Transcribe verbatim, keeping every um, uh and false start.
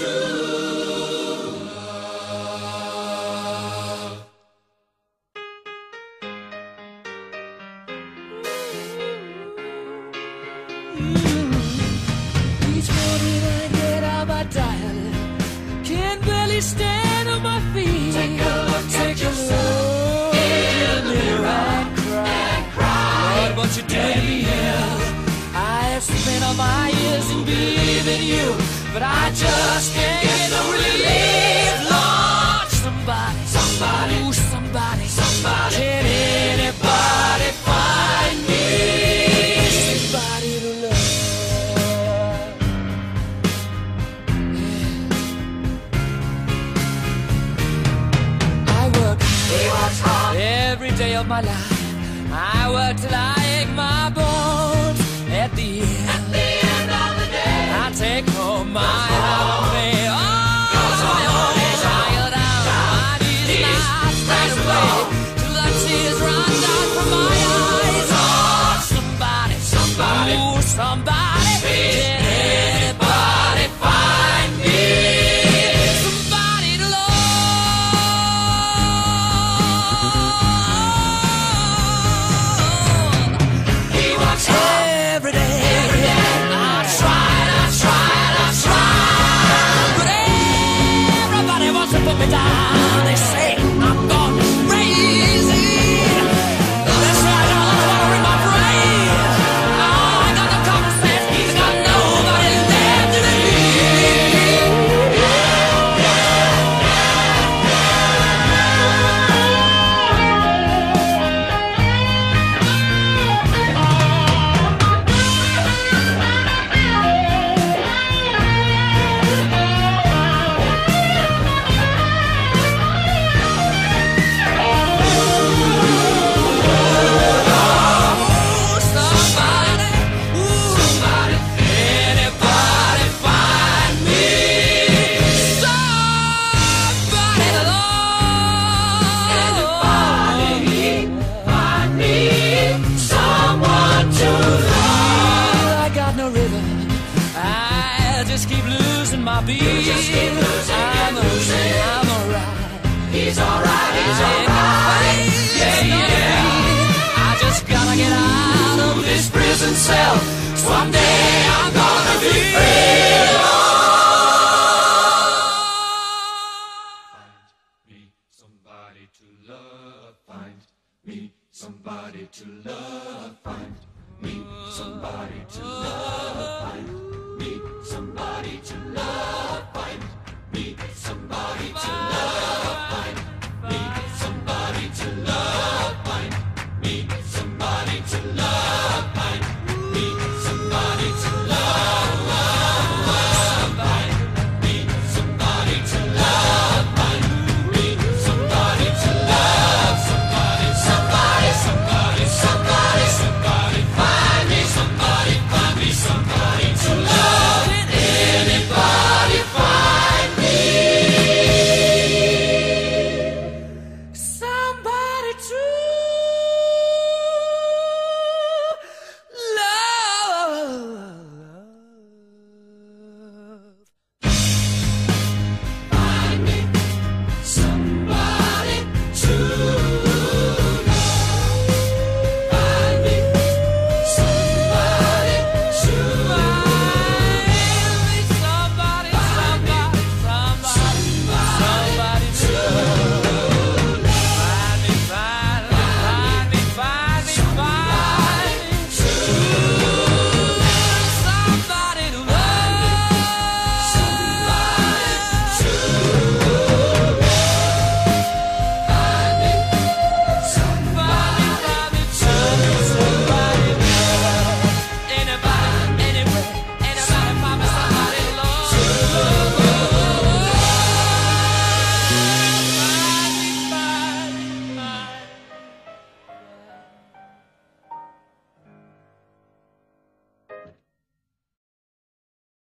true love. Each morning I get out my dial, can't barely stand on my feet. Take a look Take at a yourself look in the mirror and cry. and cry. Lord, what you did to me is I have spent all my years in believing you, but I just can't get no relief. Lord, somebody, Somebody, ooh, somebody, somebody. can anybody find me somebody to love? Yeah. I work He works hard. every day of my life. I work till I ache my bones. At the end, At the end of the day, I take home my half pay. Oh, I'm tired out. My knees not straight away till the tears run down from my eyes. Oh, somebody, Somebody. ooh, somebody, Please. can anybody find me somebody to love? he works hard. Every day, Every day. I tried, I tried, I tried, but everybody wants to put me down. They say I'm gone crazy. They say I got a lot of water in my brain. Oh, I got no common sense. I got nobody left to believe. Ooh, somebody, ooh, Somebody, anybody find me somebody to love? anybody find me someone to love. I got no rhythm. I just keep losing my beat. just keep losing I'm and losing. a- I'm alright. He's alright, he's I ain't got alright. face, Yeah, no yeah. feet. I just gotta get out of this prison cell. Someday I'm gonna be free. Me somebody to love, find me somebody to love, find me somebody to love.